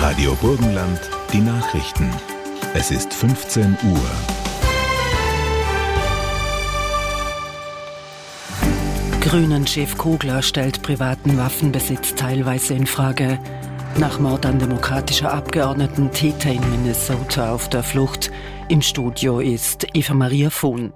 Radio Burgenland, die Nachrichten. Es ist 15 Uhr. Grünen-Chef Kogler stellt privaten Waffenbesitz teilweise in Frage. Nach Mord an demokratischer Abgeordneten Täter in Minnesota auf der Flucht. Im Studio ist Eva-Maria Vohn.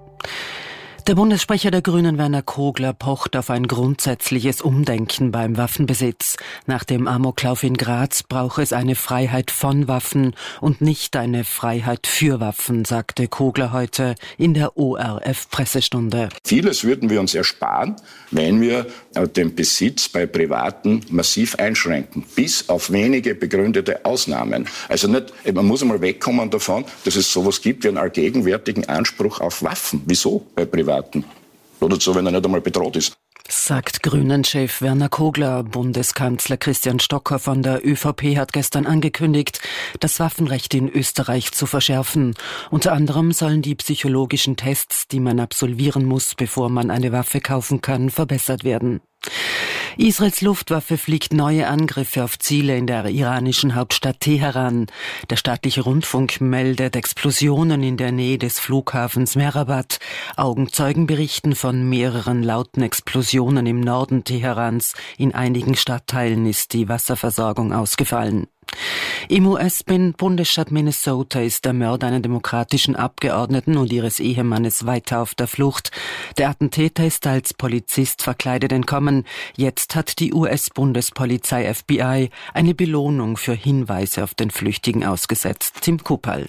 Der Bundessprecher der Grünen Werner Kogler pocht auf ein grundsätzliches Umdenken beim Waffenbesitz. Nach dem Amoklauf in Graz brauche es eine Freiheit von Waffen und nicht eine Freiheit für Waffen, sagte Kogler heute in der ORF-Pressestunde. Vieles würden wir uns ersparen, wenn wir den Besitz bei Privaten massiv einschränken, bis auf wenige begründete Ausnahmen. Also nicht, man muss einmal wegkommen davon, dass es sowas gibt wie einen allgegenwärtigen Anspruch auf Waffen. Wieso bei Privaten? Oder so, wenn er nicht einmal bedroht ist. Sagt Grünen-Chef Werner Kogler. Bundeskanzler Christian Stocker von der ÖVP hat gestern angekündigt, das Waffenrecht in Österreich zu verschärfen. Unter anderem sollen die psychologischen Tests, die man absolvieren muss, bevor man eine Waffe kaufen kann, verbessert werden. Israels Luftwaffe fliegt neue Angriffe auf Ziele in der iranischen Hauptstadt Teheran. Der staatliche Rundfunk meldet Explosionen in der Nähe des Flughafens Mehrabad. Augenzeugen berichten von mehreren lauten Explosionen im Norden Teherans. In einigen Stadtteilen ist die Wasserversorgung ausgefallen. Im US-Bundesstaat Minnesota ist der Mörder einer demokratischen Abgeordneten und ihres Ehemannes weiter auf der Flucht. Der Attentäter ist als Polizist verkleidet entkommen. Jetzt hat die US-Bundespolizei FBI eine Belohnung für Hinweise auf den Flüchtigen ausgesetzt. Tim Kupal.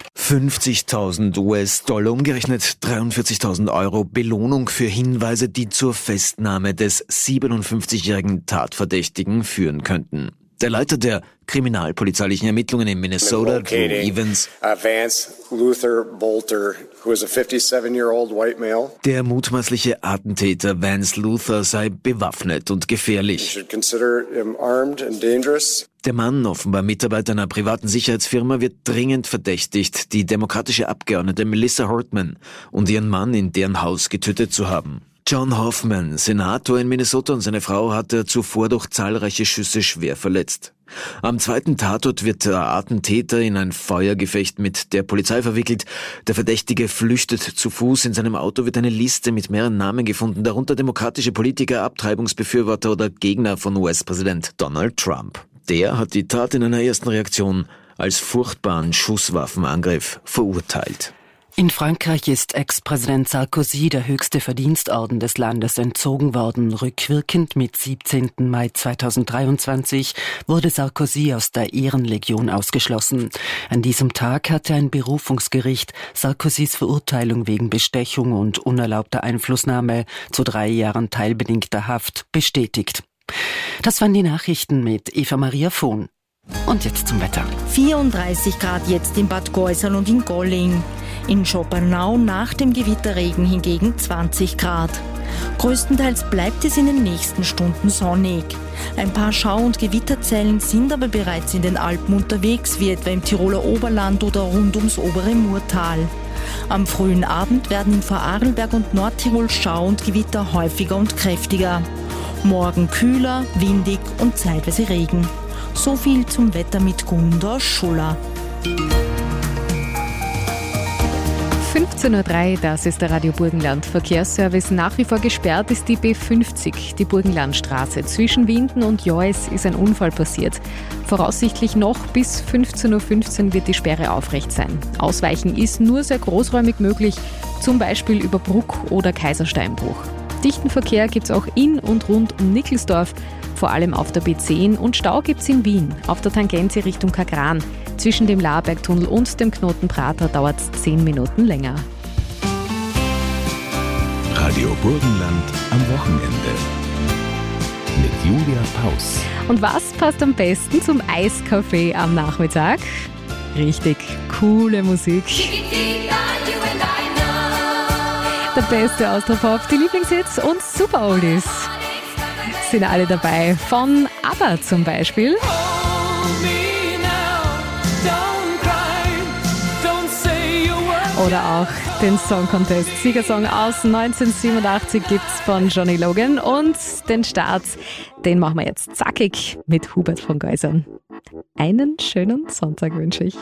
50.000 US-Dollar, umgerechnet 43.000 Euro Belohnung für Hinweise, die zur Festnahme des 57-jährigen Tatverdächtigen führen könnten. Der Leiter der kriminalpolizeilichen Ermittlungen in Minnesota, Drew Evans, Vance Luther Bolter, who is a 57-year-old white male. Der mutmaßliche Attentäter Vance Luther sei bewaffnet und gefährlich. You should consider him armed and dangerous. Der Mann, offenbar Mitarbeiter einer privaten Sicherheitsfirma, wird dringend verdächtigt, die demokratische Abgeordnete Melissa Hortman und ihren Mann in deren Haus getötet zu haben. John Hoffman, Senator in Minnesota, und seine Frau hatte zuvor durch zahlreiche Schüsse schwer verletzt. Am zweiten Tatort wird der Attentäter in ein Feuergefecht mit der Polizei verwickelt. Der Verdächtige flüchtet zu Fuß. In seinem Auto wird eine Liste mit mehreren Namen gefunden, darunter demokratische Politiker, Abtreibungsbefürworter oder Gegner von US-Präsident Donald Trump. Der hat die Tat in einer ersten Reaktion als furchtbaren Schusswaffenangriff verurteilt. In Frankreich ist Ex-Präsident Sarkozy der höchste Verdienstorden des Landes entzogen worden. Rückwirkend mit 17. Mai 2023 wurde Sarkozy aus der Ehrenlegion ausgeschlossen. An diesem Tag hatte ein Berufungsgericht Sarkozys Verurteilung wegen Bestechung und unerlaubter Einflussnahme zu 3 Jahren teilbedingter Haft bestätigt. Das waren die Nachrichten mit Eva-Maria Vohn. Und jetzt zum Wetter. 34 Grad jetzt in Bad Gäusern und in Golling. In Schoppernau nach dem Gewitterregen hingegen 20 Grad. Größtenteils bleibt es in den nächsten Stunden sonnig. Ein paar Schau- und Gewitterzellen sind aber bereits in den Alpen unterwegs, wie etwa im Tiroler Oberland oder rund ums obere Murtal. Am frühen Abend werden in Vorarlberg und Nordtirol Schau- und Gewitter häufiger und kräftiger. Morgen kühler, windig und zeitweise Regen. So viel zum Wetter mit Gunda Schuller. 15.03 Uhr, das ist der Radio Burgenland Verkehrsservice. Nach wie vor gesperrt ist die B50, die Burgenlandstraße. Zwischen Winden und Jois ist ein Unfall passiert. Voraussichtlich noch bis 15.15 Uhr wird die Sperre aufrecht sein. Ausweichen ist nur sehr großräumig möglich, zum Beispiel über Bruck oder Kaisersteinbruch. Dichten Verkehr gibt es auch in und rund um Nickelsdorf, vor allem auf der B10, und Stau gibt es in Wien, auf der Tangente Richtung Kagran. Zwischen dem Laarbergtunnel und dem Knoten Prater dauert es 10 Minuten länger. Radio Burgenland am Wochenende mit Julia Paus. Und was passt am besten zum Eiskaffee am Nachmittag? Richtig coole Musik. Der beste Austropop, die Lieblingshits und Super Oldies sind alle dabei. Von ABBA zum Beispiel. Oder auch den Song Contest Siegersong aus 1987 gibt's von Johnny Logan. Und den Start, den machen wir jetzt zackig mit Hubert von Geusern. Einen schönen Sonntag wünsche ich.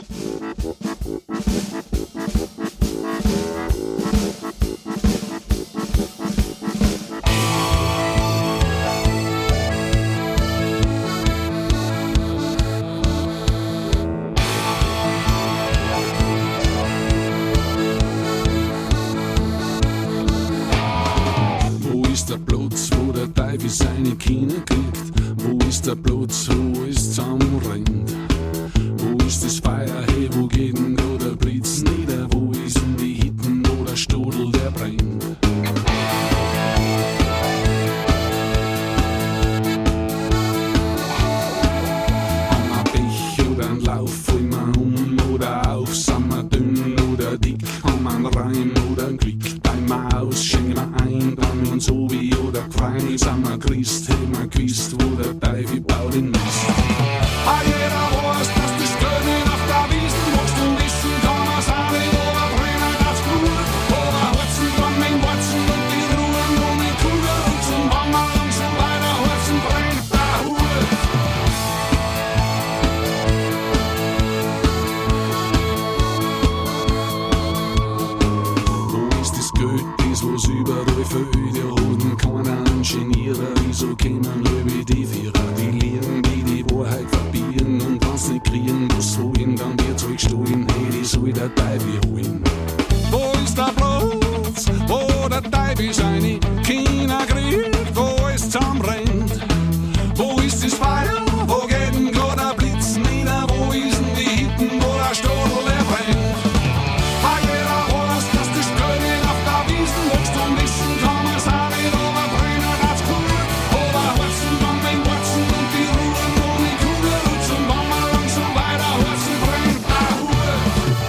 Der Platz, wo der Teufel seine Kinder kriegt? Wo ist der Platz, wo es zusammenrennt? Wo ist das Feuer, hey, wo geht denn da der Blitz nieder? Wo ist denn die Hitten, wo der Stodel, der brennt? Haben wir Pech oder ein Lauf, fallen wir oder auf? Sind wir dünn oder dick? Haben wir einen Reim oder ein Glück? Teilen wir aus, schenken wir ein, dran wir uns so wie oder Quein, sind wir Christ, hey, wir gewusst, wo der Teufel baut den Mist. Jeder weiß, dass das Gönnen auf der Wiesen wächst und wissen kann man's auch nicht, aber brennen das gut. Aber Holzen dran mit dem Warzen und die Ruhen und mit Kugel und zum Wandern und so weiter, Holzen brennt der Hut. Wo ist das Geld, das was überall veröde Hoden keiner Ingenieure, wieso kämen Löwe die Vierer, die Lehren, die Wahrheit verbieren und wenn's nicht kriegen, was wollen, dann wird's euch gestohlen, hey, die soll der Teufel holen. Wo ist der Platz, wo der Teufel seine Kinder kriegt, wo es zusammenrennt? Wo ist das Feuer, wo geht denn grad der Blitz nieder, wo ist denn die Hitten, wo der Stodel, der brennt? Jeder weiß, dass das Gönnen auf der Wiesen wächst und wissen kann man's auch nicht, aber brennen das gut. Aber Holzen dran mit dem Warzen und die Ruhen und die Kugel und zum Wandern und so weiter, Holzen brennt der Hut.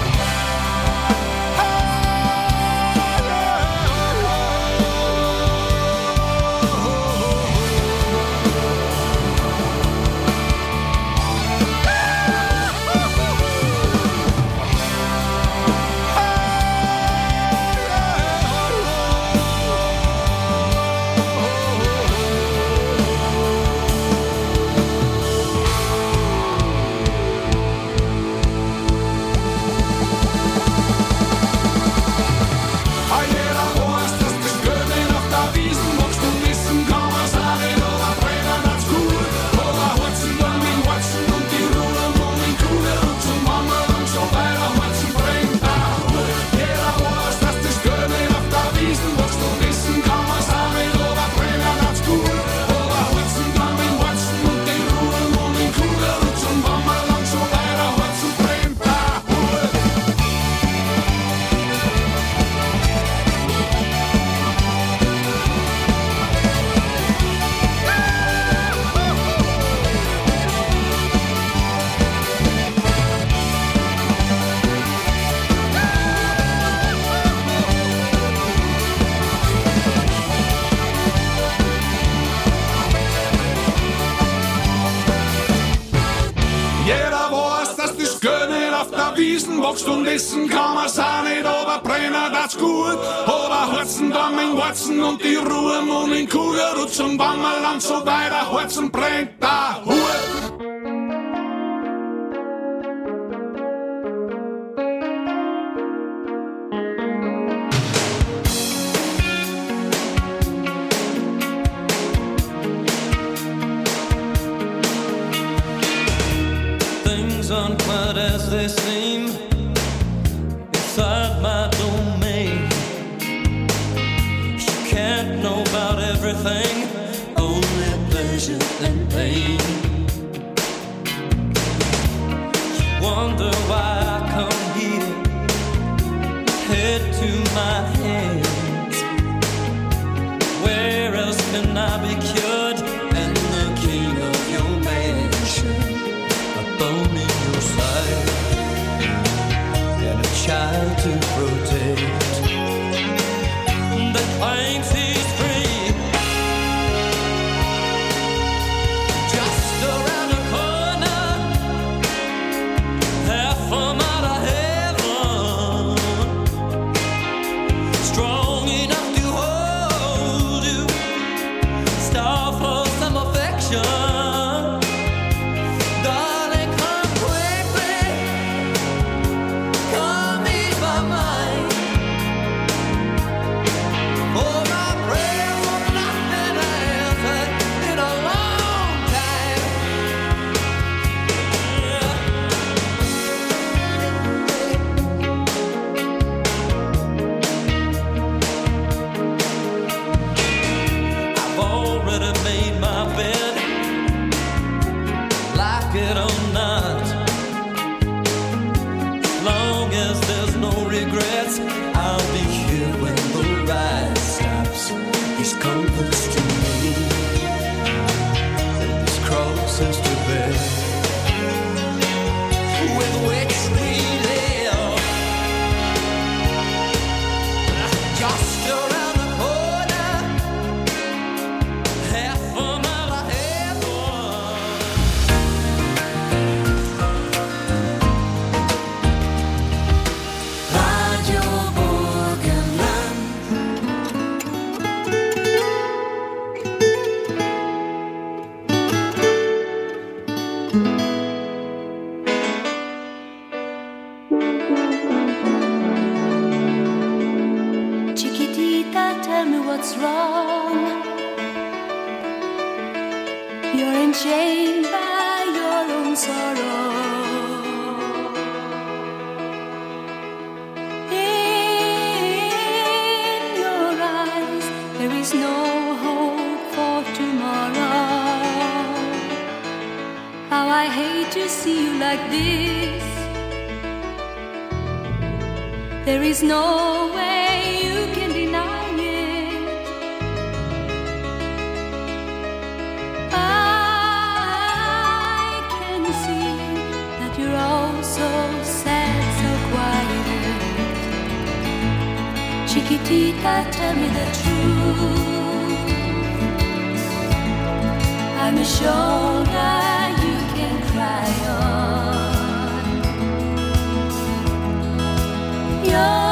Jeder weiß, dass das Gönnen auf der Wiesen wächst und wissen kann man's auch nicht, aber brennen das gut. Aber Holzen dran mit dem Warzen und die Ruhen und die Kugel und zum Wandern und so weiter, Holzen brennt der Hut. Jeder weiß, dass das Gönnen auf der Wiesen wächst und wissen kann man's auch nicht, aber brennen das gut. Aber Holzen dran mit dem Warzen und die Ruhen und die Kugel und zum Wandern und so weiter, Holzen brennt der Hut. Jeder weiß, dass das Gönnen auf der Wiesen wächst und essen kann man's auch nicht, aber brennen das gut. Aber Holzen dran mit dem Warzen und die Ruhen und in Kugelrutsch und Wammerl und so weiter, Holzen brennt der Hut. Things aren't quite as they seem inside my domain. She can't know about everything, only pleasure and pain. She wonder why I come here, head to my hands. Where else can I be cured and the king of your mansion? Bone in your side and a child to protect that claims he's free. Just around the corner, half a mile of heaven, strong enough to hold you, star for some affection. Darling, come nights, I'll be here when the ride stops. This compass to me, this cross is to bear, with which we live, just around the corner, half a mile ahead. Radio Burgenland. Chiquitita, tell me what's wrong. You're enchained by your own sorrow. In your eyes, there is no hope for tomorrow. How I hate to see you like this. There is no way you can deny it. I can see that you're all so sad, so quiet. Chiquitita, tell me the truth. I'm a shoulder you can cry on. Your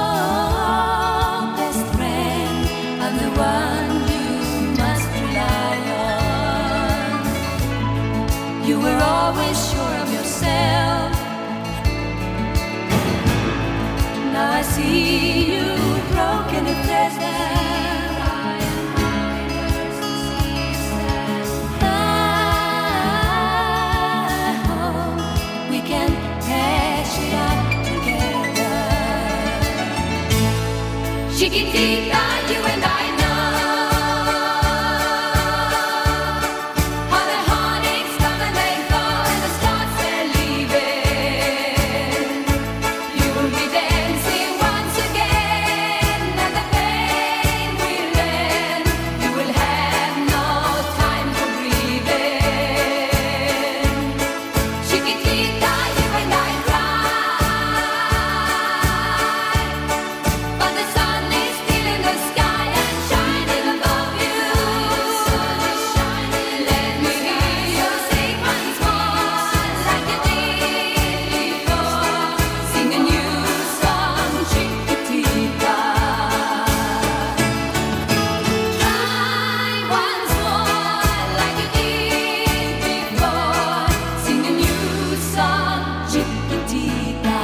best friend, I'm the one you must rely on. You were always sure of yourself. Now I see you broken and pleasant. I hope we can hash it out together. Chiquitita, you and I know how the heartaches come and they go and the stars they're leaving. You will be dancing once again and the pain will end. You will have no time for grieving. Chiquitita, you and I cry, but the sun is still in the sky and shining above you. Let me hear you sing once more like you did before. Sing a new song, Chiquitita. Try once more like you did before. Sing a new song, Chiquitita.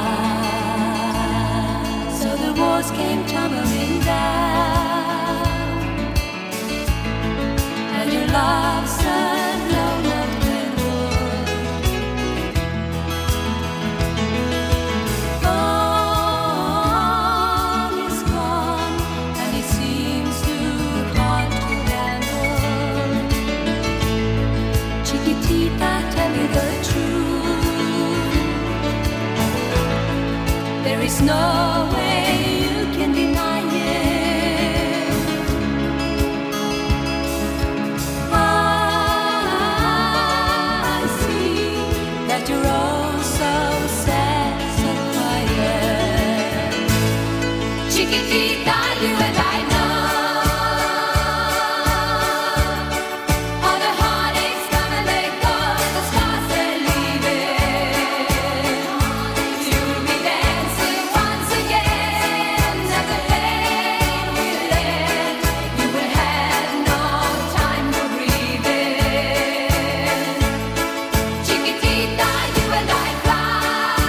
So the walls came tumbling down, and your love said no more redwood. All is gone, and it seems too hard to handle. Chiquitita, tell me the truth. There is no way you can deny it. I see that you're all so sad, so quiet. Chiquitita, you and I know how the heartaches come and they go and the stars they're leaving. You'll be dancing once again and the pain will end. You will have no time for grieving. Chiquitita, you and I cry,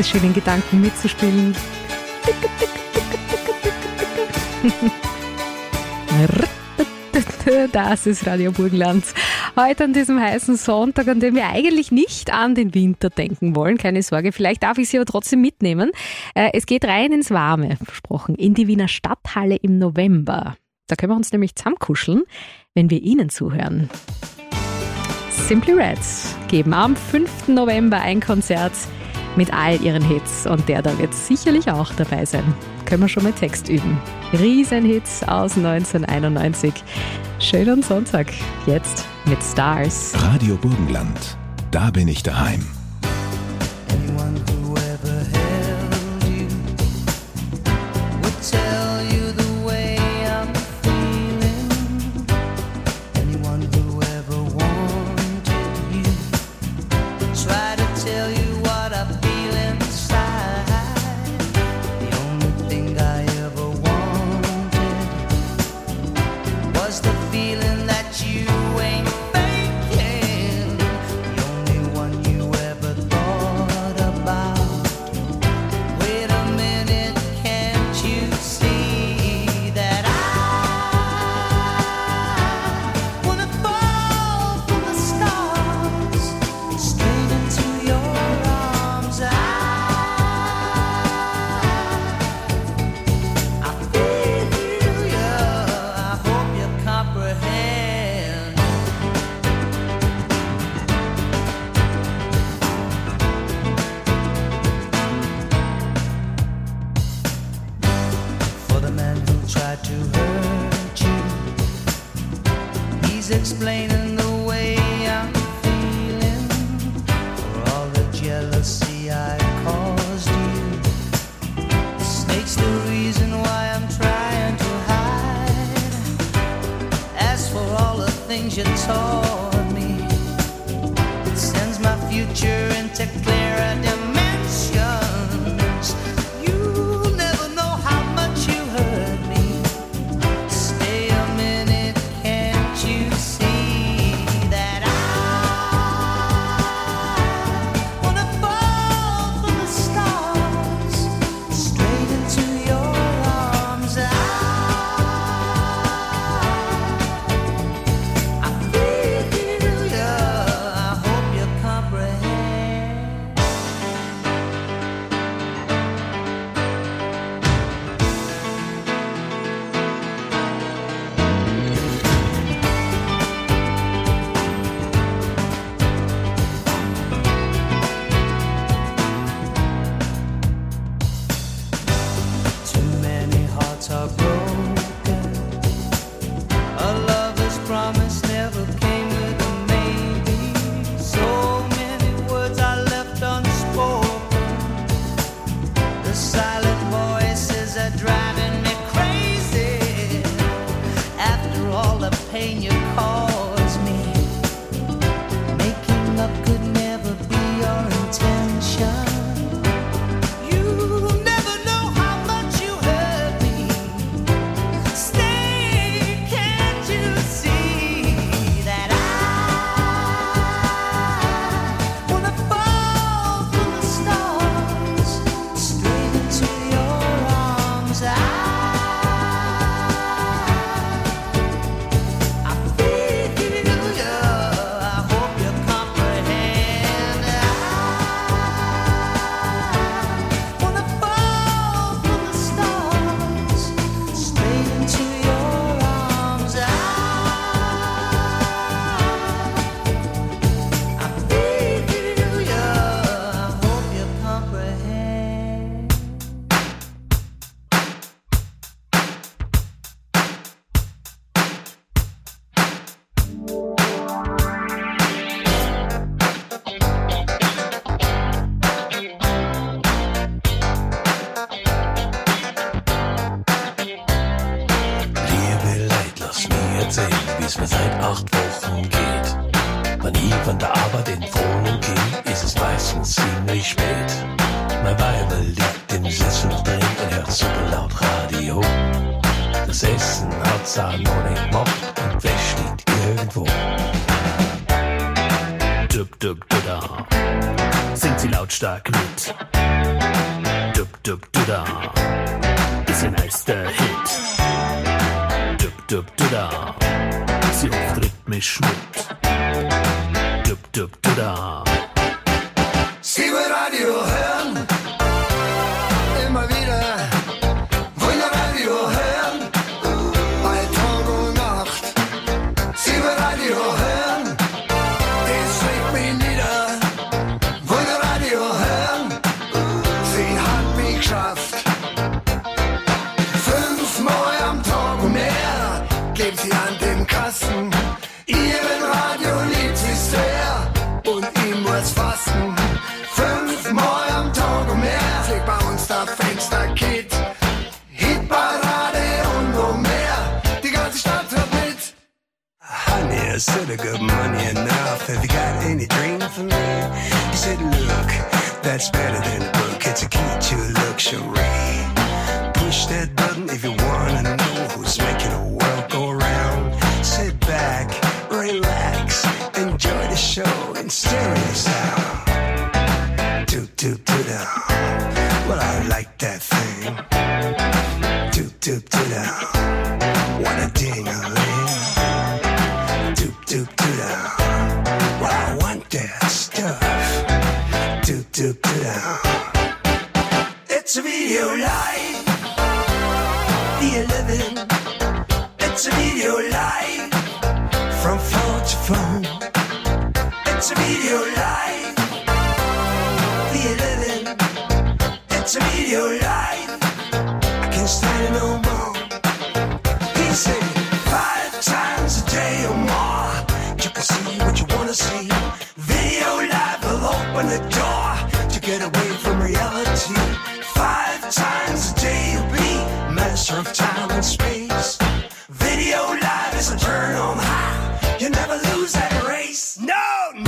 es schön, in Gedanken mitzuspielen. Das ist Radio Burgenland. Heute an diesem heißen Sonntag, an dem wir eigentlich nicht an den Winter denken wollen. Keine Sorge, vielleicht darf ich Sie aber trotzdem mitnehmen. Es geht rein ins Warme, versprochen, in die Wiener Stadthalle im November. Da können wir uns nämlich zusammenkuscheln, wenn wir Ihnen zuhören. Simply Red geben am 5. November ein Konzert mit all ihren Hits und der da wird sicherlich auch dabei sein. Können wir schon mal Text üben. Riesenhits aus 1991. Schönen Sonntag, jetzt mit Stars. Radio Burgenland, da bin ich daheim. Anyone who ever held you would tell you the way I'm feeling. Anyone who ever wanted you try to tell you what I feel inside. The only thing I ever wanted was the feeling that you ain't faking. The only one you ever thought about. Wait a minute, can't you see that I wanna fall from the stars straight into your arms? I feel you, I hope you comprehend. For the man who tried to hurt you, he's explaining the way I'm feeling. For all the jealousy I caused you, the snake's the reason why I'm trying to hide. As for all the things you taught me, it sends my future into clearer dimensions. You'll never know how much you hurt me. Stay a minute, can't you see that I wanna fall from the stars straight into your arms? I feel you, I hope you comprehend. Too many hearts are broken. A lover's promise never came with a maybe. So many words are left unspoken. The silent voices are driving me crazy. After all the pain you caused me, making up could never be your intention. You'll never know how much you hurt me. Stay, can't you see that I wanna fall from the stars straight into your arms? I feel you, I hope you comprehend. I wanna fall from the stars straight into your arms. I feel you, I hope you comprehend. Liebe Leid, lass mir erzählen, wie's mir seit 8 Wochen geht. Wenn ich von der Arbeit in die Wohnung ging, ist es meistens ziemlich spät. Mein Weiber liegt im Sessel drin und hört super laut Radio. Das Essen hat's auch noch nicht gemacht und die Wäsche liegt irgendwo. Dub, dub, dub, da. Singt sie lautstark mit. Dub Dub Duda ist ein erster Hit. Dub Dub Duda, sie oft rhythmisch mit. Dub Dub Duda. Sie will Radio hören, immer wieder. Wollen Radio hören, bei Tag und Nacht. Sie will Radio hören, das schlägt mich nieder. Wollen Radio hören, sie hat mich geschafft. 5-mal am Tag und mehr gibt sie an den Kasten. Ihren Radio liebt sie sehr und ich muss fasten. 5-mal am Tag und mehr fliegt bei uns das Fensterkit. Hitparade und noch mehr, die ganze Stadt hört mit. Honey, I said I got money enough. Have you got any dream for me? He said, look, that's better than a book. It's a key to luxury. Push that button if you wanna know who's making the world go round. Sit back, relax, enjoy the show in stereo sound. Doop doop doo down. Well, I like that thing. Doop doop doo down. What a ding-a-ling. Doop doop doo down. Well, I want that stuff. Doop doop doo down. It's a video live. The 11. It's a video live. From phone to phone. It's a video live. The 11. It's a video live. I can't stand it no more. He said 5 times a day or more. You can see what you wanna see. Video live will open the door to get away from reality. 5 times a day you'll be master of time and space. Video live is a turn on high. You never lose that race. No, no.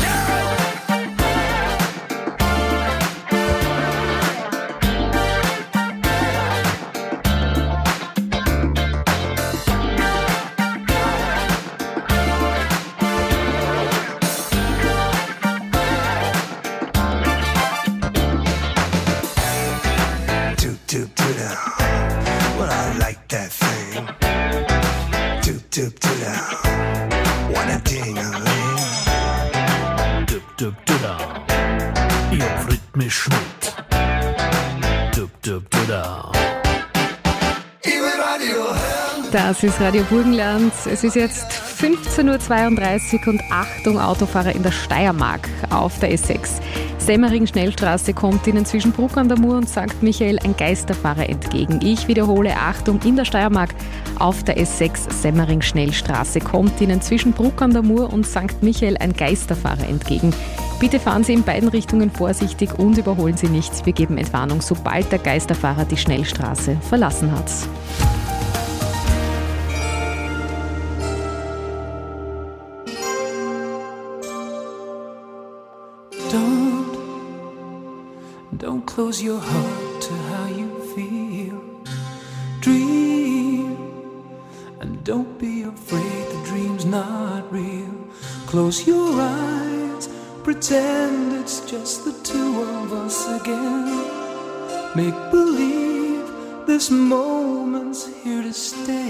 Doop doop doo down. Well, I like that thing. Doop doop doo down. What a ding-a-ling. Dub Dub Duda, ich auf rhythmisch mit. Dub Dub Duda. Ich will Radio hören. Das ist Radio Burgenland. Es ist jetzt 15.32 Uhr und Achtung, Autofahrer in der Steiermark auf der S6. Semmering-Schnellstraße kommt Ihnen zwischen Bruck an der Mur und St. Michael ein Geisterfahrer entgegen. Ich wiederhole, Achtung, in der Steiermark auf der S6 Semmering-Schnellstraße kommt Ihnen zwischen Bruck an der Mur und St. Michael ein Geisterfahrer entgegen. Bitte fahren Sie in beiden Richtungen vorsichtig und überholen Sie nichts. Wir geben Entwarnung, sobald der Geisterfahrer die Schnellstraße verlassen hat. Don't close your heart to how you feel. Dream, and don't be afraid the dream's not real. Close your eyes, pretend it's just the two of us again. Make believe this moment's here to stay.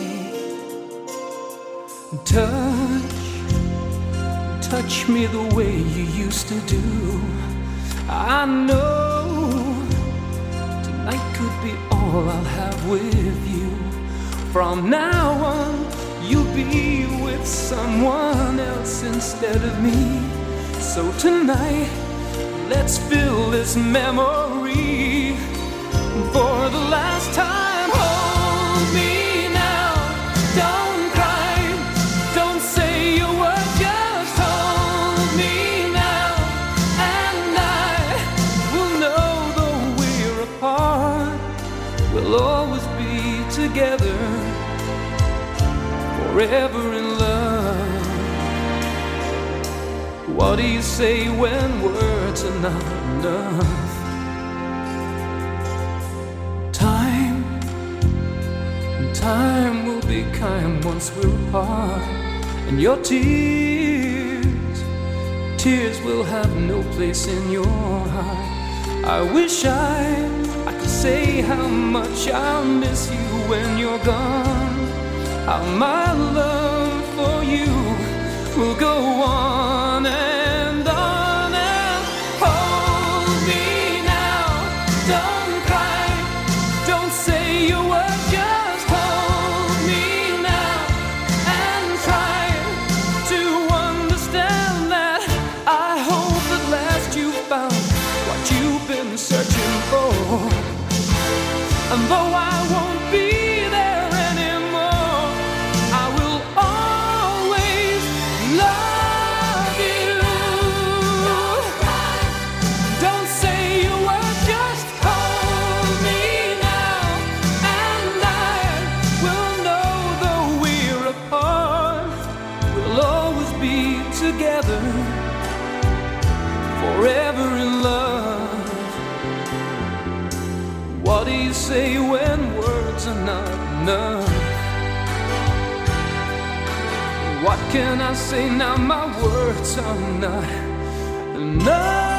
Touch me the way you used to do. I know tonight could be all I'll have with you. From now on, you'll be with someone else instead of me. So tonight, let's fill this memory. For the last time, hold me now. Don't cry, don't say a word, just hold me now. And I will know though we're apart, we'll always be together, forever in love. What do you say when words are not enough? Time will be kind once we're apart. And your tears will have no place in your heart. I wish I could say how much I miss you when you're gone. How my love for you will go on and on and hold me now. Don't cry, don't say your word, just hold me now and try to understand that I hope at last you found what you've been searching for. And though I won't be there anymore, I will always love you. Don't say a word, just hold me now, and I will know though we're apart, we'll always be together, forever in love. What do you say when words are not enough? What can I say now? My words are not enough.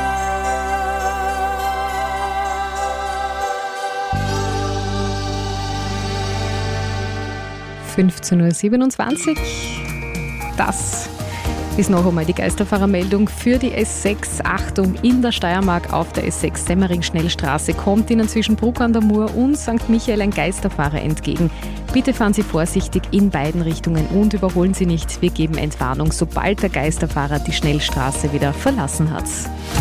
15:27 Uhr. Das ist noch einmal die Geisterfahrermeldung für die S6. Achtung, in der Steiermark auf der S6 Semmering-Schnellstraße kommt Ihnen zwischen Bruck an der Mur und St. Michael ein Geisterfahrer entgegen. Bitte fahren Sie vorsichtig in beiden Richtungen und überholen Sie nicht. Wir geben Entwarnung, sobald der Geisterfahrer die Schnellstraße wieder verlassen hat.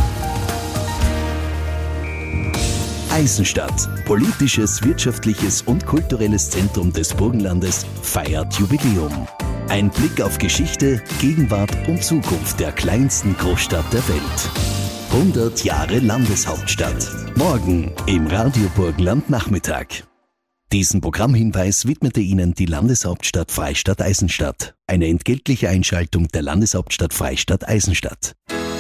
Eisenstadt, politisches, wirtschaftliches und kulturelles Zentrum des Burgenlandes, feiert Jubiläum. Ein Blick auf Geschichte, Gegenwart und Zukunft der kleinsten Großstadt der Welt. 100 Jahre Landeshauptstadt. Morgen im Radio Burgenland Nachmittag. Diesen Programmhinweis widmete Ihnen die Landeshauptstadt Freistadt Eisenstadt. Eine entgeltliche Einschaltung der Landeshauptstadt Freistadt Eisenstadt.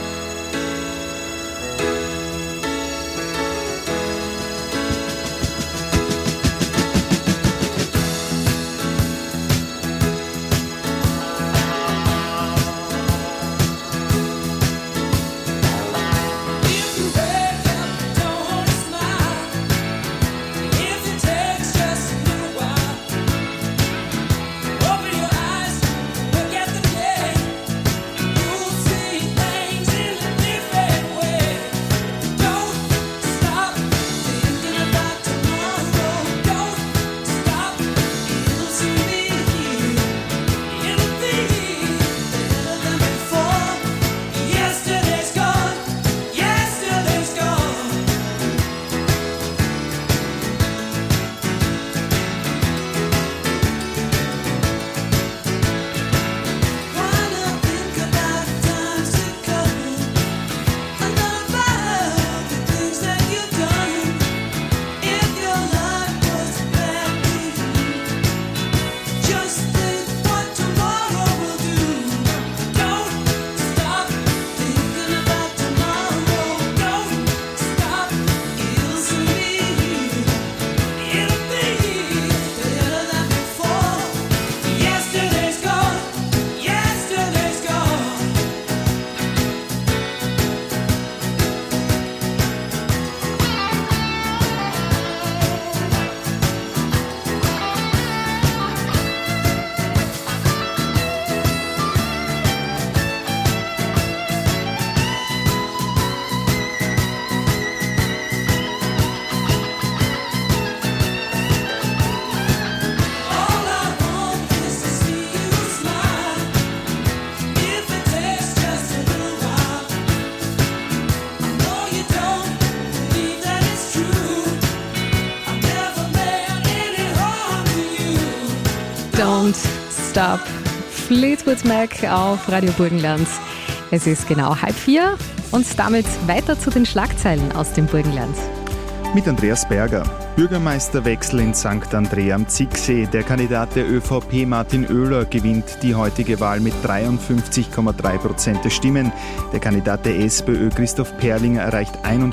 Don't Stop. Fleetwood Mac auf Radio Burgenland. Es ist genau 3:30 und damit weiter zu den Schlagzeilen aus dem Burgenland. Mit Andreas Berger. Bürgermeisterwechsel in St. Andrea am Zicksee. Der Kandidat der ÖVP Martin Oehler gewinnt die heutige Wahl mit 53,3% der Stimmen. Der Kandidat der SPÖ Christoph Perlinger erreicht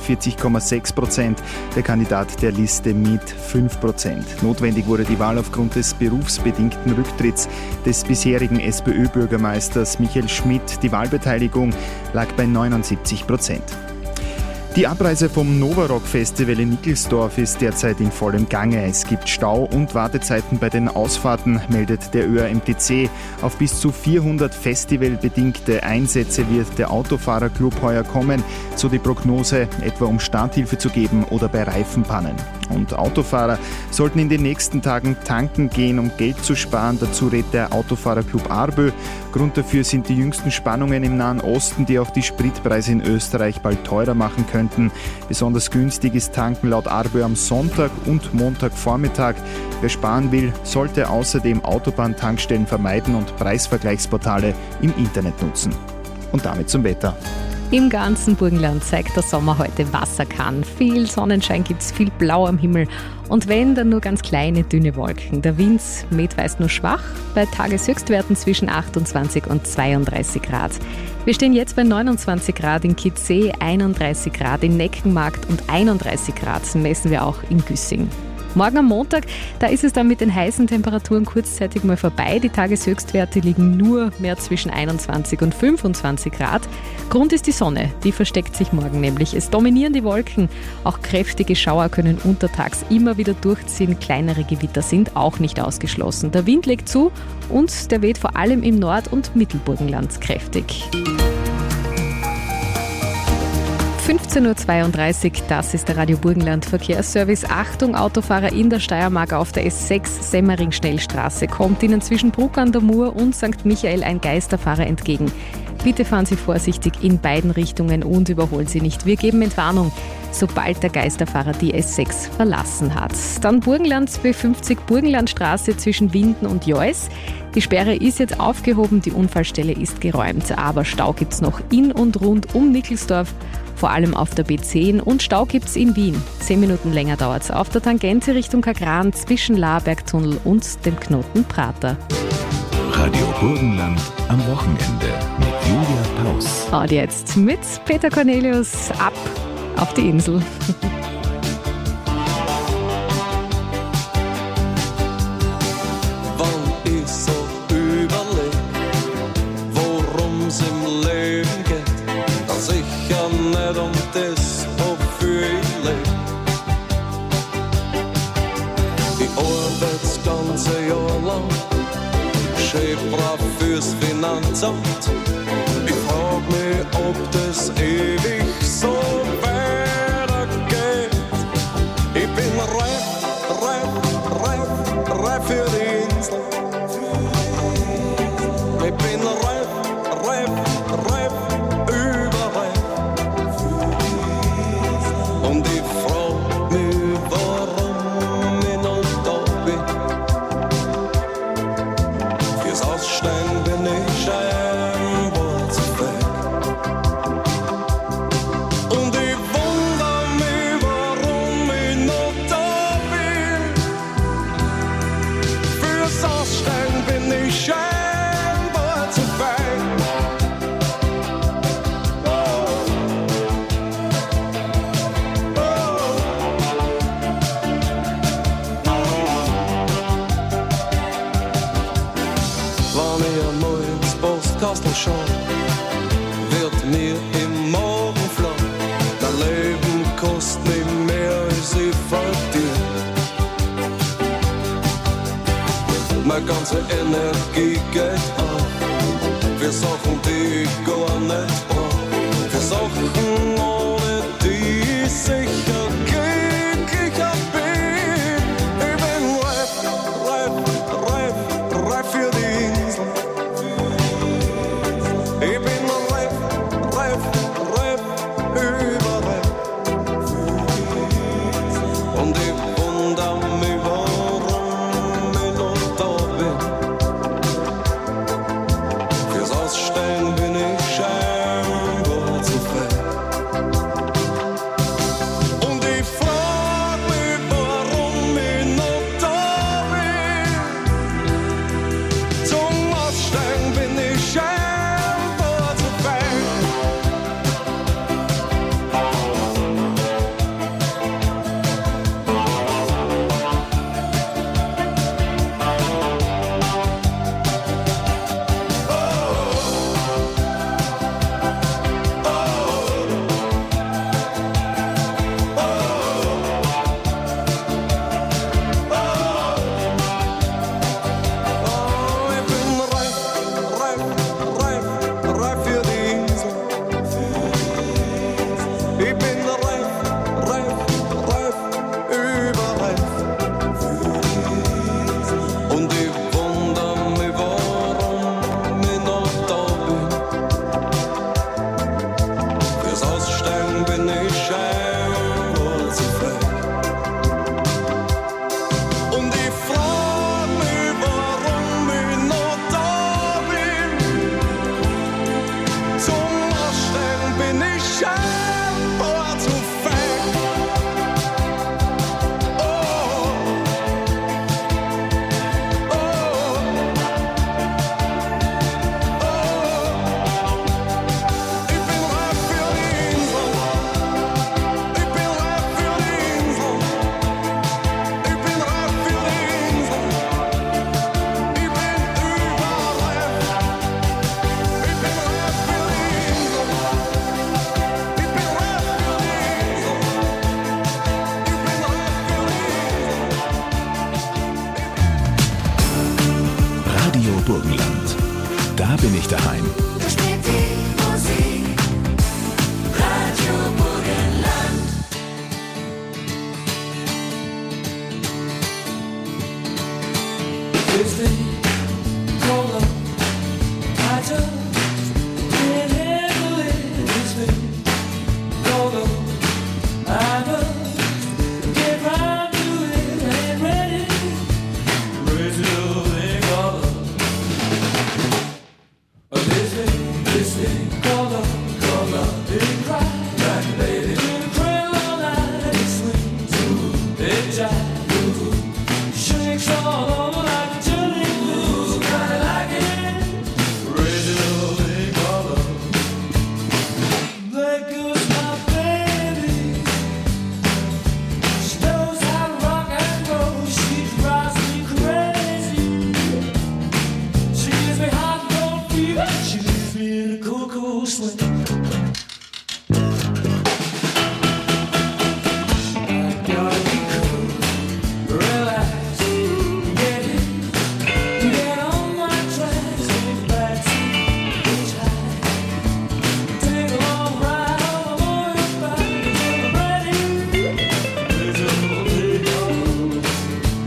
41,6%. Der Kandidat der Liste mit 5%. Notwendig wurde die Wahl aufgrund des berufsbedingten Rücktritts des bisherigen SPÖ-Bürgermeisters Michael Schmidt. Die Wahlbeteiligung lag bei 79%. Die Abreise vom Novarock Festival in Nickelsdorf ist derzeit in vollem Gange. Es gibt Stau und Wartezeiten bei den Ausfahrten, meldet der ÖRMTC. Auf bis zu 400 festivalbedingte Einsätze wird der Autofahrerclub heuer kommen, so die Prognose, etwa um Starthilfe zu geben oder bei Reifenpannen. Und Autofahrer sollten in den nächsten Tagen tanken gehen, um Geld zu sparen. Dazu rät der Autofahrerclub Arbö. Grund dafür sind die jüngsten Spannungen im Nahen Osten, die auch die Spritpreise in Österreich bald teurer machen könnten. Besonders günstig ist Tanken laut Arbö am Sonntag und Montagvormittag. Wer sparen will, sollte außerdem Autobahntankstellen vermeiden und Preisvergleichsportale im Internet nutzen. Und damit zum Wetter. Im ganzen Burgenland zeigt der Sommer heute, was er kann. Viel Sonnenschein gibt's, viel Blau am Himmel. Und wenn, dann nur ganz kleine, dünne Wolken. Der Wind meist nur schwach, bei Tageshöchstwerten zwischen 28 und 32 Grad. Wir stehen jetzt bei 29 Grad in Kitzee, 31 Grad in Neckenmarkt und 31 Grad messen wir auch in Güssing. Morgen am Montag, da ist es dann mit den heißen Temperaturen kurzzeitig mal vorbei. Die Tageshöchstwerte liegen nur mehr zwischen 21 und 25 Grad. Grund ist die Sonne, die versteckt sich morgen nämlich. Es dominieren die Wolken. Auch kräftige Schauer können untertags immer wieder durchziehen. Kleinere Gewitter sind auch nicht ausgeschlossen. Der Wind legt zu und der weht vor allem im Nord- und Mittelburgenland kräftig. 15.32 Uhr, das ist der Radio Burgenland Verkehrsservice. Achtung, Autofahrer in der Steiermark auf der S6 Semmering-Schnellstraße. Kommt Ihnen zwischen Bruck an der Mur und St. Michael ein Geisterfahrer entgegen. Bitte fahren Sie vorsichtig in beiden Richtungen und überholen Sie nicht. Wir geben Entwarnung, sobald der Geisterfahrer die S6 verlassen hat. Dann Burgenland B50 Burgenlandstraße zwischen Winden und Jois. Die Sperre ist jetzt aufgehoben, die Unfallstelle ist geräumt, aber Stau gibt's noch in und rund um Nickelsdorf, vor allem auf der B10, und Stau gibt's in Wien. 10 Minuten länger dauert's auf der Tangente Richtung Kagran zwischen Laarbergtunnel und dem Knoten Prater. Radio Burgenland am Wochenende mit Julia Paus. Und jetzt mit Peter Cornelius ab auf die Insel. Wann ich so überleg, worum's im Leben geht, dann sicher nicht um das, wofür ich leb. Ich arbeite das ganze Jahr lang, schön brav fürs Finanzamt. Ich frag mich, ob das ewig so weitergeht. Ich bin reif für die Insel. Ich bin reif überreif. Und ich frag mich, warum ich noch da bin. Fürs Aussteigen bin ich scheinbar zu fett. Und ich wundere mich, warum ich noch da bin. Fürs Aussteigen bin ich scheinbar zu fett. Wenn ich einmal ins Postkastel schau, wird mir im Morgen flau. Dein Leben kostet mich mehr als ich verdiene. Meine ganze Energie geht auf für Sachen, die ich gar nicht brauch. Für Sachen, ohne die ich sicher glücklicher bin. Ich bin reif für die Insel. Ich bin reif überreif. Und ich wundere mich, warum ich noch da bin. Fürs Aussteigen bin ich scheinbar zu fett. Und Radio Burgenland. Da bin ich daheim. Da spielt die Musik. Radio Burgenland. This thing called love, I just can't handle it. This thing called love, I just get round to it. Ain't ready, crazy little thing called love. This thing called love, it cry like a baby. In a cradle all night, it swings, it jives, shakes all over like a jelly blue. Kinda like it, crazy little thing called love. There goes my baby. She knows how to rock and roll. She drives me crazy. She gives me hot and cold fever. She leaves me in a cool, cool sweat. Gotta be cool, relax, get it, get on my tracks, take backseat, hitchhike, take a long ride on my motorbike, get ready, there's a little thing called love.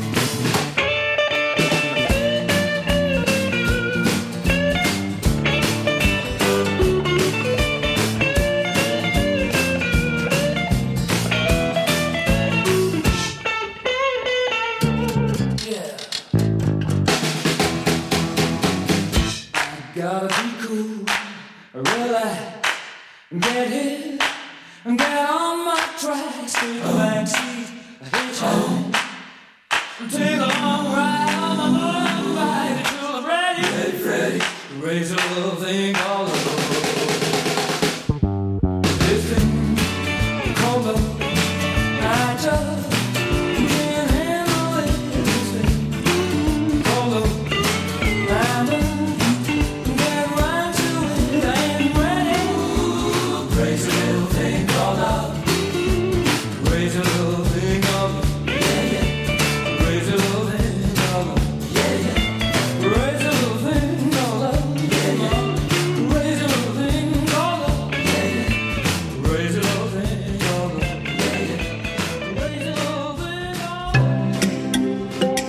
Yeah. Gotta be cool, relax, get hit, get on my tracks, take a backseat, hitchhike, take a long ride on my motorbike until I'm ready, raise a little thing called love. This thing called love, I just can't handle it. This thing called love, I just get right to it. I ain't ready. Crazy little thing called love. Crazy little thing called love. Yeah, yeah. Crazy little thing called love. Yeah, yeah. Crazy little thing called love. Yeah, yeah. Crazy little thing called love. Yeah, yeah. Crazy little thing called love. Yeah, yeah. Crazy little thing called love.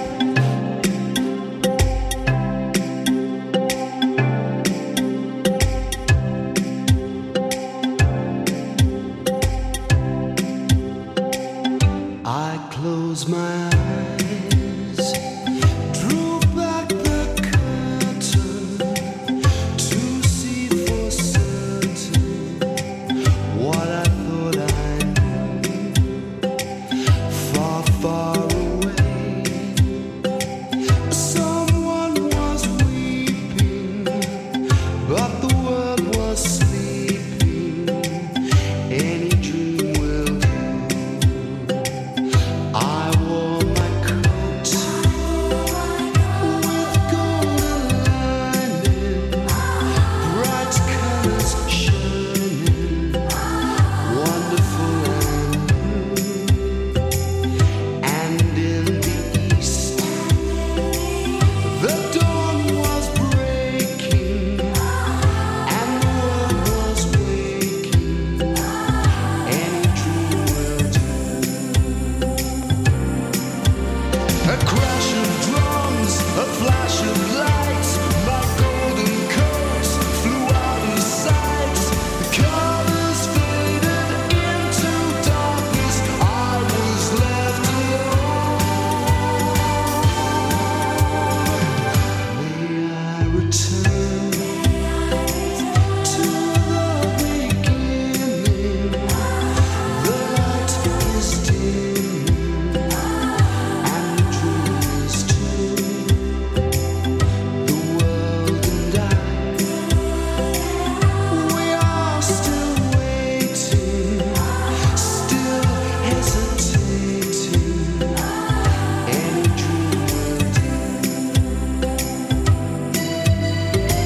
I close my eyes, drew back the curtain to see for certain what I thought I knew. Far, far away, someone was weeping, but the world was sleeping. Any dream will do. I wore my coat with golden lining, bright colors shining, wonderful and new. And in the east, the dawn was breaking, and the world was waking. Any dream will do. A crash of drums, a flash of lights, my golden coat flew out of sight. The colors faded into darkness, I was left alone. May I return to the beginning? The light is dim, and the dream is too. The world and we are still waiting, still hesitating. Any dream will do.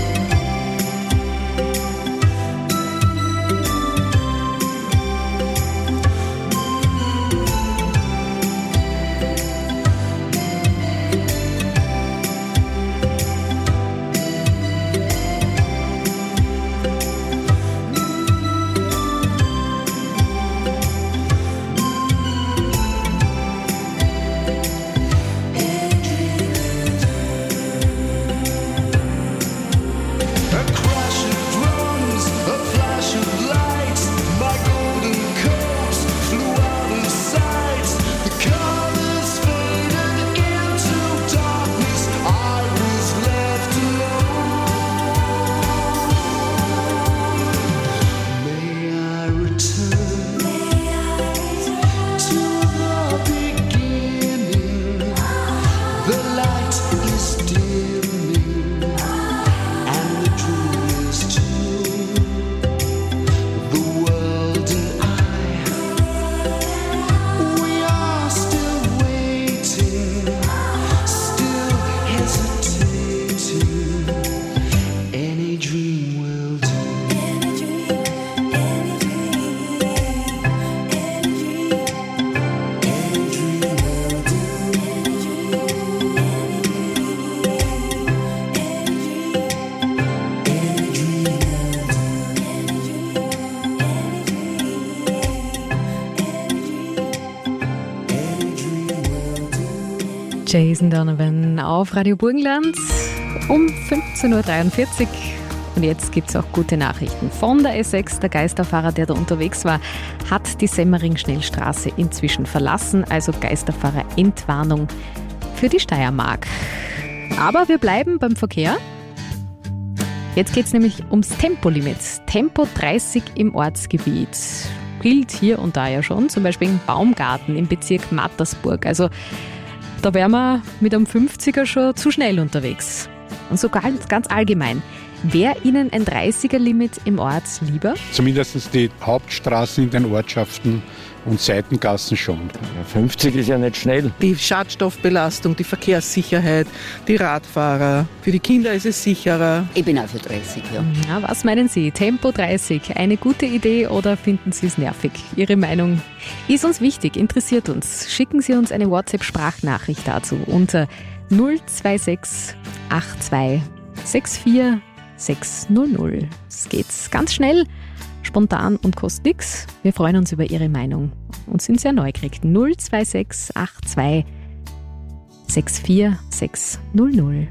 Jason Donovan auf Radio Burgenland um 15.43 Uhr. Und jetzt gibt es auch gute Nachrichten. Von der S6, der Geisterfahrer, der da unterwegs war, hat die Semmering-Schnellstraße inzwischen verlassen. Also Geisterfahrer-Entwarnung für die Steiermark. Aber wir bleiben beim Verkehr. Jetzt geht es nämlich ums Tempolimit. Tempo 30 im Ortsgebiet. Gilt hier und da ja schon, zum Beispiel in Baumgarten im Bezirk Mattersburg. Also da wären wir mit einem 50er schon zu schnell unterwegs. Und so ganz allgemein. Wäre Ihnen ein 30er-Limit im Ort lieber? Zumindest die Hauptstraßen in den Ortschaften und Seitengassen schon. 50 ist ja nicht schnell. Die Schadstoffbelastung, die Verkehrssicherheit, die Radfahrer, für die Kinder ist es sicherer. Ich bin auch für 30, ja. Ja, was meinen Sie? Tempo 30, eine gute Idee oder finden Sie es nervig? Ihre Meinung ist uns wichtig, interessiert uns. Schicken Sie uns eine WhatsApp-Sprachnachricht dazu unter 026 82 64 600. Es geht ganz schnell, spontan und kostet nichts. Wir freuen uns über Ihre Meinung und sind sehr neugierig. 026 82 64 600.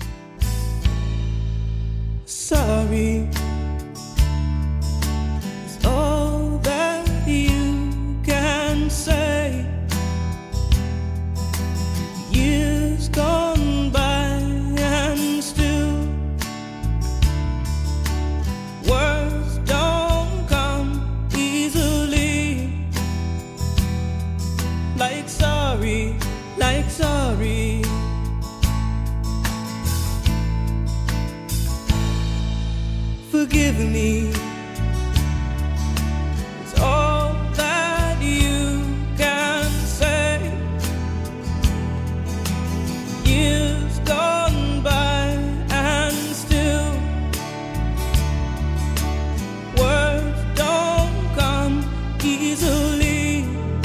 Sorry is all that you can say. Years gone by and still words don't come easily. Like sorry, like sorry. Forgive me. It's all that you can say. Years gone by and still words don't come easily.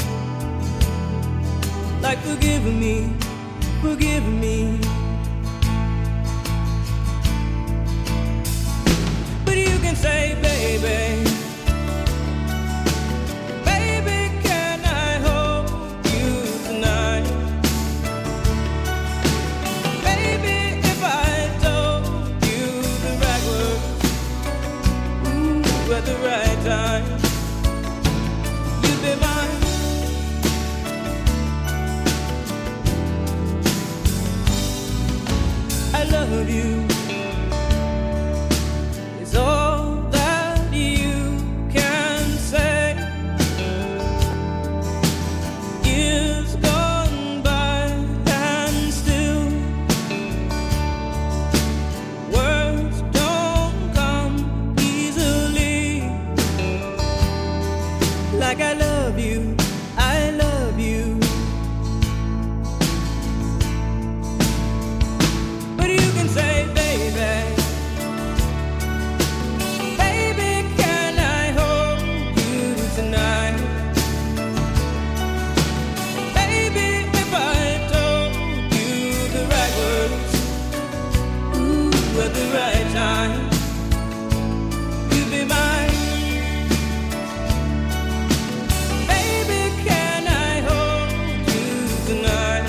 Like forgive me, forgive me. But you can say, baby, baby, can I hold you tonight? Baby, if I told you the right words, ooh, at the right time, you'd be mine. I love you. It's all that you can say. Years gone by and still words don't come easily. Like I love you, I love you. But you can say, baby, baby, can I hold you tonight? Baby, if I told you the right words, ooh, at the right time, you'd be mine. Baby, can I hold you tonight?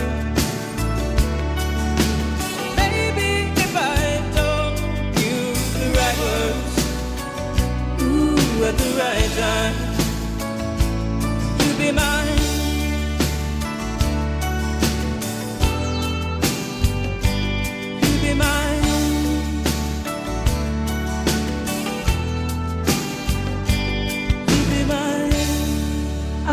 Baby, if I told you the right words, ooh, at the right time, you'd be mine. You'd be mine. You'd be mine.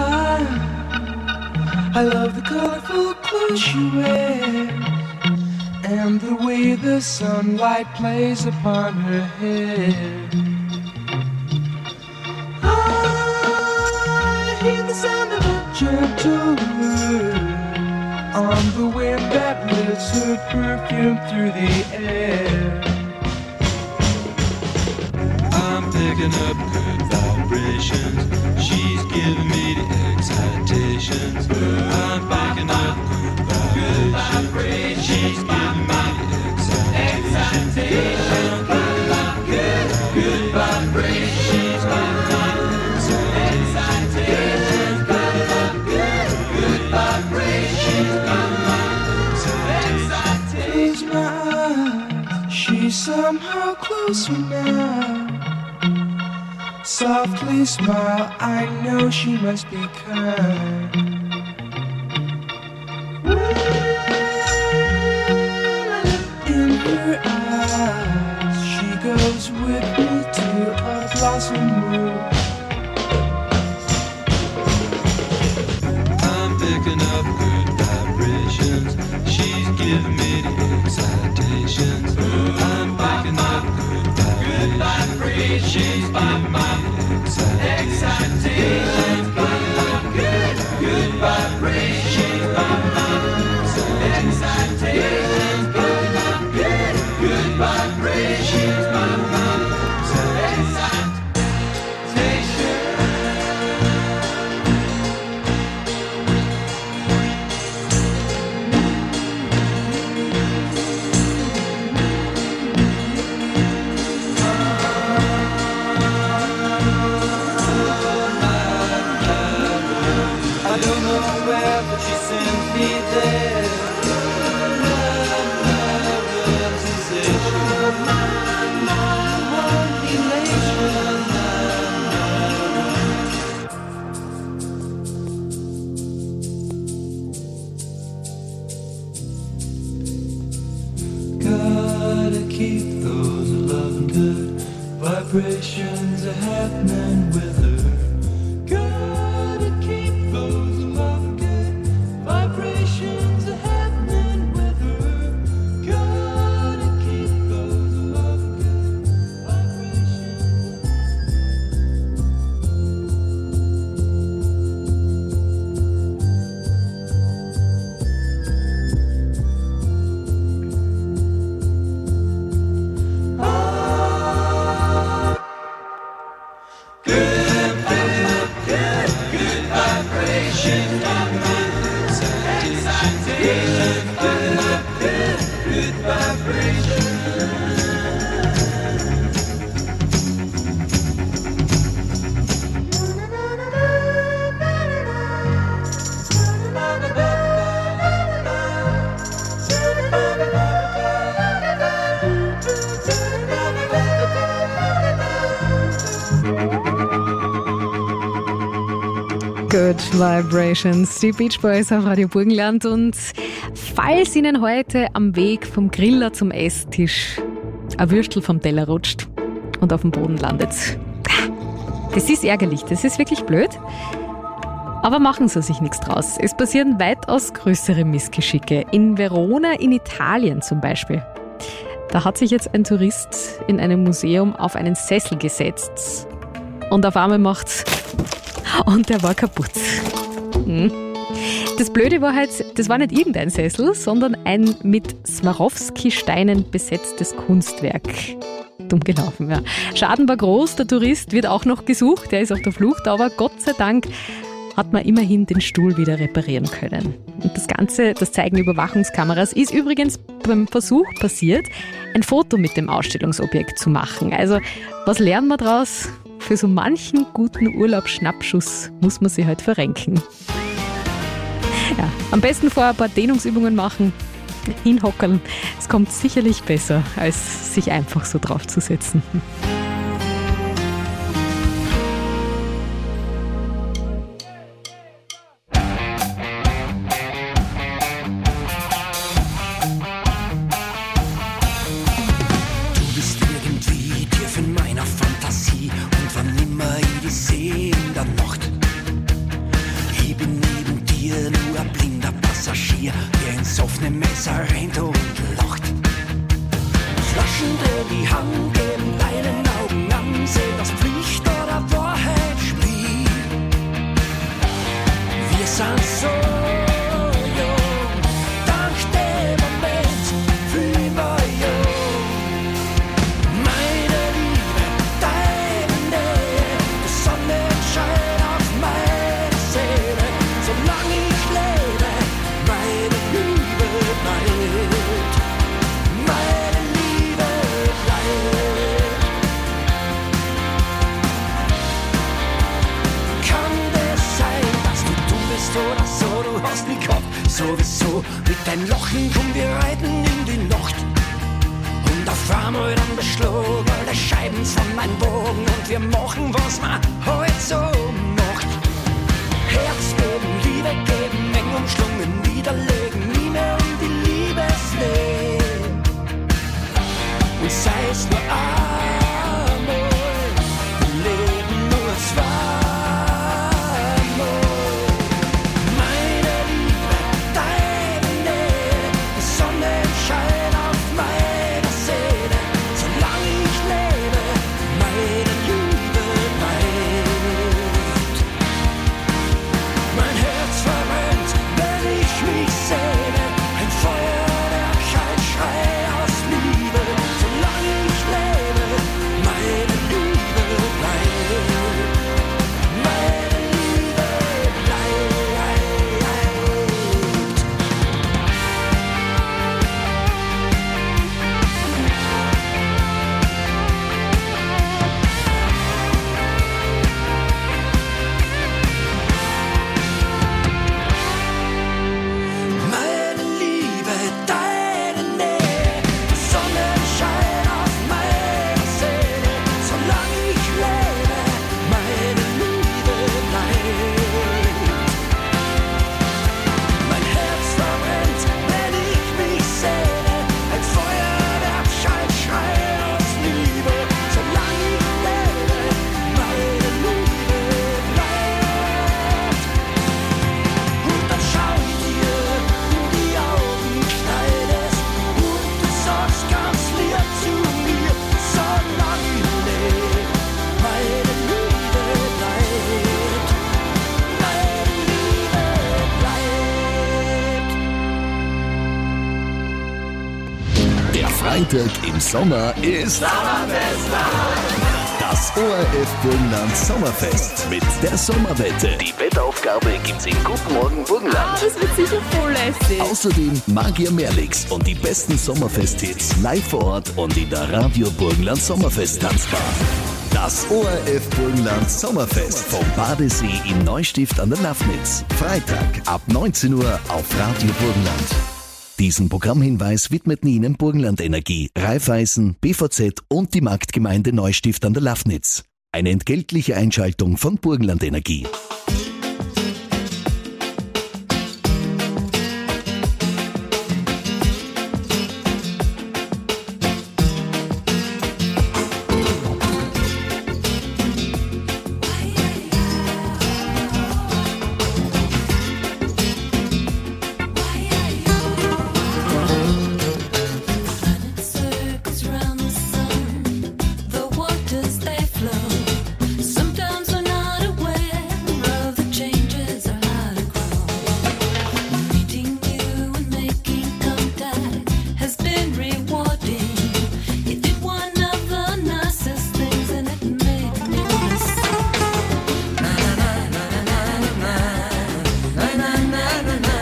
I love the colorful clothes she wears and the way the sunlight plays upon her hair. I hear the sound of a gentle word on the wind that lifts her perfume through the air. I'm picking up good vibrations. She's giving me the excitations. I'm picking up good vibrations. She's giving me the excitations. Good vibrations. She's giving me the excitations. Good vibrations. She's giving me the excitations. She's somehow closer now. Softly smile, I know she must be kind. In her eyes, she goes with me to a blossom room. I'm picking up good vibrations. She's giving me the excitations. I'm picking up good vibrations. She's giving me the excitations. Good vibrations. Excitations. Good vibrations. I don't know where, but she sends me there. Love, sensation. Gotta keep those loving good vibrations are happening with her. Gotta keep those loving good vibrations are happening with her. Gotta keep those loving good vibrations. Good Vibrations, die Beach Boys auf Radio Burgenland. Und falls Ihnen heute am Weg vom Griller zum Esstisch ein Würstel vom Teller rutscht und auf dem Boden landet, das ist ärgerlich, das ist wirklich blöd. Aber machen Sie sich nichts draus. Es passieren weitaus größere Missgeschicke. In Verona in Italien zum Beispiel. Da hat sich jetzt ein Tourist in einem Museum auf einen Sessel gesetzt und auf einmal macht's und der war kaputt. Das Blöde war halt, das war nicht irgendein Sessel, sondern ein mit Swarovski-Steinen besetztes Kunstwerk. Dumm gelaufen, ja. Schaden war groß, der Tourist wird auch noch gesucht, der ist auf der Flucht, aber Gott sei Dank hat man immerhin den Stuhl wieder reparieren können. Und das Ganze, das zeigen Überwachungskameras, ist übrigens beim Versuch passiert, ein Foto mit dem Ausstellungsobjekt zu machen. Also, was lernen wir daraus? Für so manchen guten Urlaubsschnappschuss muss man sich halt verrenken. Ja, am besten vorher ein paar Dehnungsübungen machen, hinhockern. Es kommt sicherlich besser, als sich einfach so draufzusetzen. Sowieso mit deinem Lachen kommen wir reiten in die Nacht. Und auf zweimal dann beschlagen, alle Scheiben von meinem Wagen und wir machen, was man heute so macht. Herz geben, Liebe geben, eng umschlungen, niederlegen, nie mehr um die Liebesleben. Und sei es nur einmal, wir leben nur zweimal. Meine Liebe, deine Nähe, die Sonne scheint auf meiner Seele. Solange ich lebe, meine Liebe bleibt. Mein Herz verbrennt, wenn ich mich sehne. Ein Feuerwerk, ein Schrei aus Liebe. Solange ich lebe, meine Liebe bleibt. Meine Liebe bleibt. Meine Liebe, deine Nähe, die Sonne scheint auf meiner Seele. Solange ich lebe, meine Liebe bleibt. Mein Herz verbrennt, wenn ich mich sehne. Ein Feuerwerk, ein Schrei aus Liebe. Solange ich lebe, meine Liebe bleibt. Und dann schau ich dir in die Augen, schneidest und du sagst ganz lieb zu mir, solange ich lebe, meine Liebe bleibt. Meine Liebe bleibt. Der Freitag im Sommer ist das ORF Burgenland Sommerfest mit der Sommerwette. Die Wettaufgabe gibt's in Guten Morgen Burgenland. Das wird sicher voll lässig. Außerdem Magier Merlix und die besten Sommerfest-Hits live vor Ort und in der Radio Burgenland Sommerfest Tanzbar. Das ORF Burgenland Sommerfest vom Badesee in Neustift an der Lafnitz. Freitag ab 19 Uhr auf Radio Burgenland. Diesen Programmhinweis widmeten Ihnen Burgenland Energie, Raiffeisen, BVZ und die Marktgemeinde Neustift an der Lafnitz. Eine entgeltliche Einschaltung von Burgenland Energie. Circles round the sun, the waters they flow. Sometimes we're not aware of the changes or how to grow. Meeting you and making contact has been rewarding. You did one of the nicest things and it made me wanna sing. Na na na na na na na na na na na.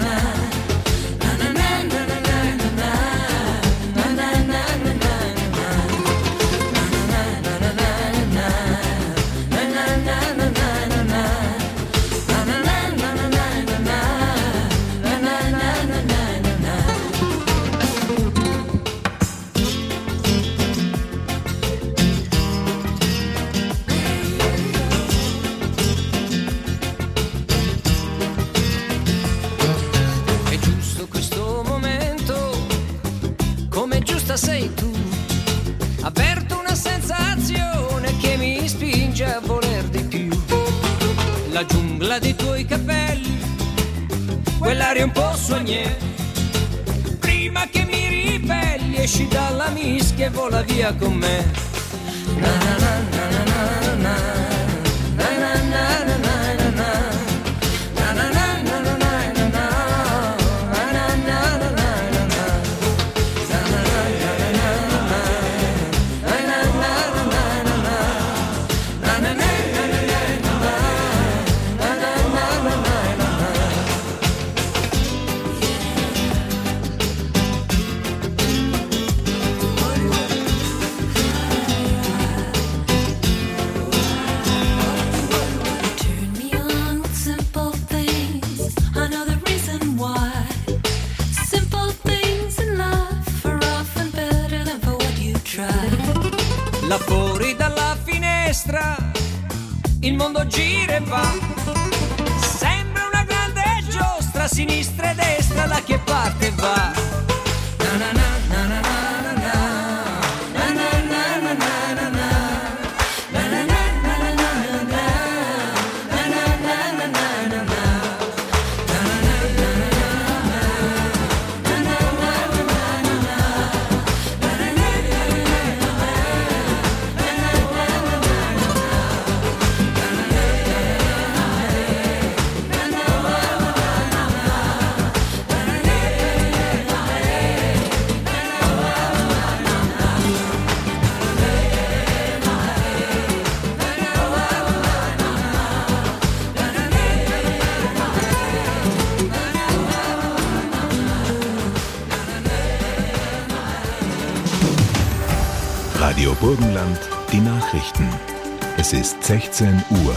È giusto questo momento, come giusta sei tu. Avverto una sensazione che mi spinge a voler di più. La giungla dei tuoi capelli, quell'aria un po' soignée. Prima che mi ribelli, esci dalla mischia e vola via con me. Na na na na na na na. Na na na na na na na. Na na na na na na na na. Na na na na na na na. Na na na na na na na. Na na na na na na na. Na na na na na na na. Na na na na na na na. là fuori dalla finestra il mondo gira e va, sembra una grande giostra, sinistra e destra, da che parte va? Na na na na na na na na na na na na na. Radio Burgenland, die Nachrichten. Es ist 16 Uhr.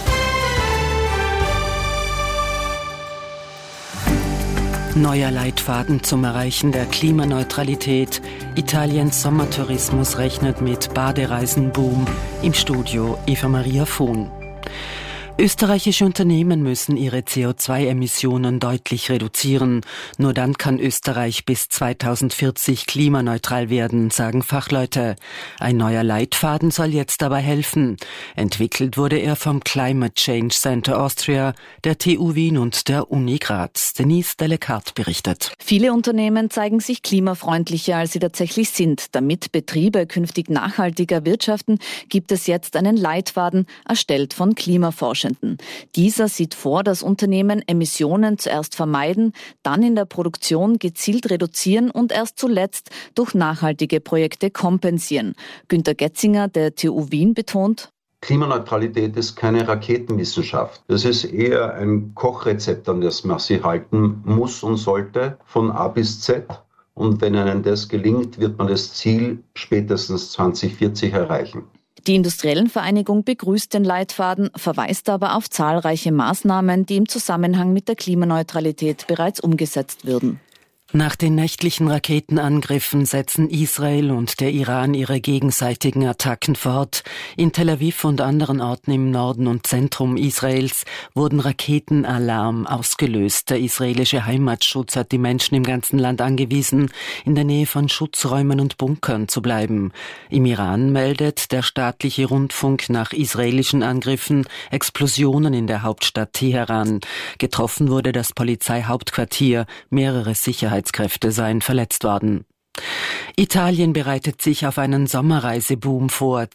Neuer Leitfaden zum Erreichen der Klimaneutralität. Italiens Sommertourismus rechnet mit Badereisenboom. Im Studio Eva Maria Vohn. Österreichische Unternehmen müssen ihre CO2-Emissionen deutlich reduzieren. Nur dann kann Österreich bis 2040 klimaneutral werden, sagen Fachleute. Ein neuer Leitfaden soll jetzt dabei helfen. Entwickelt wurde er vom Climate Change Center Austria, der TU Wien und der Uni Graz. Denise Delecart berichtet. Viele Unternehmen zeigen sich klimafreundlicher, als sie tatsächlich sind. Damit Betriebe künftig nachhaltiger wirtschaften, gibt es jetzt einen Leitfaden, erstellt von Klimaforschern. Dieser sieht vor, dass Unternehmen Emissionen zuerst vermeiden, dann in der Produktion gezielt reduzieren und erst zuletzt durch nachhaltige Projekte kompensieren. Günter Getzinger, der TU Wien, betont: Klimaneutralität ist keine Raketenwissenschaft. Das ist eher ein Kochrezept, an das man sich halten muss und sollte, von A bis Z. Und wenn einem das gelingt, wird man das Ziel spätestens 2040 erreichen. Die Industriellenvereinigung begrüßt den Leitfaden, verweist aber auf zahlreiche Maßnahmen, die im Zusammenhang mit der Klimaneutralität bereits umgesetzt würden. Nach den nächtlichen Raketenangriffen setzen Israel und der Iran ihre gegenseitigen Attacken fort. In Tel Aviv und anderen Orten im Norden und Zentrum Israels wurden Raketenalarm ausgelöst. Der israelische Heimatschutz hat die Menschen im ganzen Land angewiesen, in der Nähe von Schutzräumen und Bunkern zu bleiben. Im Iran meldet der staatliche Rundfunk nach israelischen Angriffen Explosionen in der Hauptstadt Teheran. Getroffen wurde das Polizeihauptquartier, mehrere Sicherheitskräfte seien verletzt worden. Italien bereitet sich auf einen Sommerreiseboom vor.